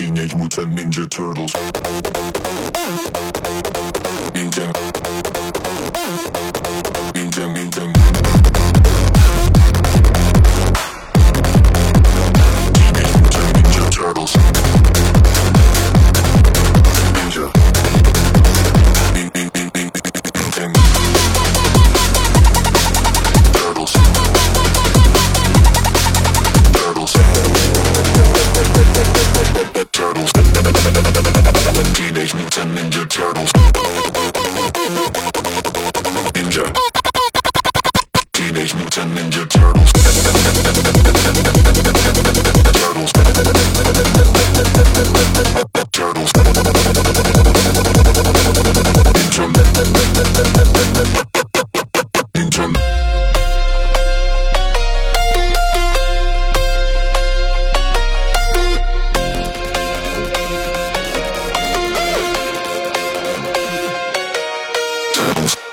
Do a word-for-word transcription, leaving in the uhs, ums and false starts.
Teenage Mutant Ninja Turtles. Ninja. Ninja, ninja. Teenage Mutant Ninja Turtles. Ninja. Nin, nin, nin, nin, nin, Turtles. Turtles. Turtles. Teenage Mutant Ninja Turtles. Ninja. Teenage Mutant Ninja Turtles. Turtles. Turtles. Ninja. Ninja. Turtles.